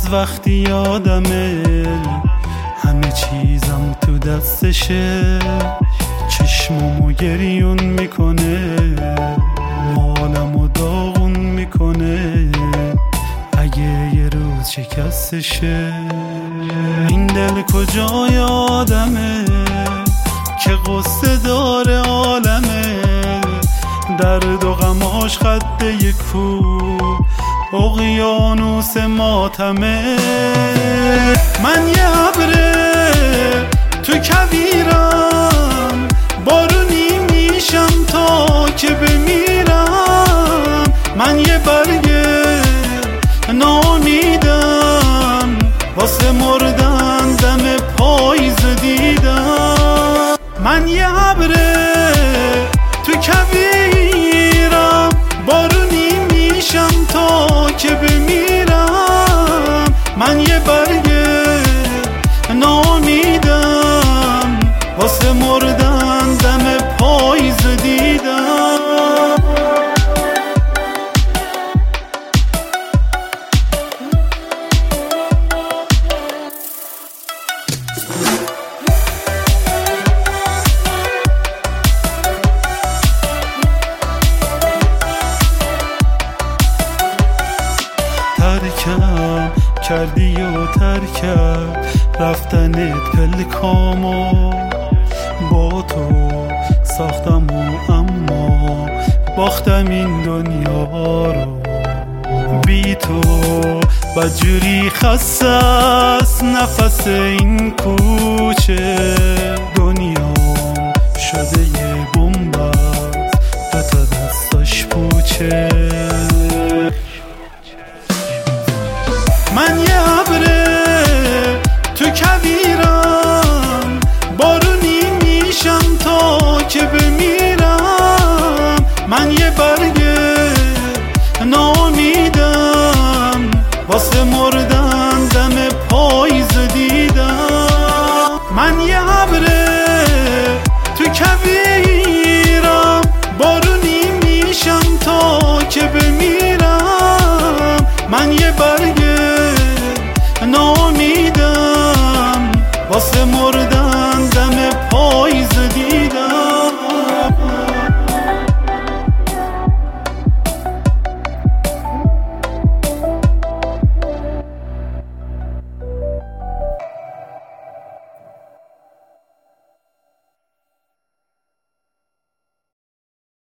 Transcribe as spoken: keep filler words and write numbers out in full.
از وقتی یادمه همه چیزم تو دستشه، چشممو گریون میکنه، حالمو داغون میکنه اگه یه روز شکستشه. این دل کجای آدمه که قصه داره عالمه، درد و غماش خط یک کو اقیانوس ماتمه. من یه ابره تو کویرم، بارونی میشم تا که بمیرم. من یه برگه نامیدم واسه مردن دم پاییز دیدم. من یه ابره تو کویرم، بارونی میشم تا که بمیرم. من یه برگه نامیدم واسه مردن دم پاییز دیدم. ترکم کردی و ترکم رفتنت پلکامو، با تو ساختم و اما باختم این دنیا رو. بی تو بدجوری خسته است نفس این کوچه،